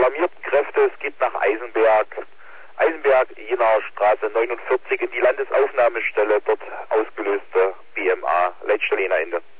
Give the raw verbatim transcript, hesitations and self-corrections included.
alarmierten Kräfte, es geht nach Eisenberg. Eisenberg, Jenaer Straße neunundvierzig in die Landesaufnahmestelle, dort ausgelöste B M A, Leitstelle Jena Ende.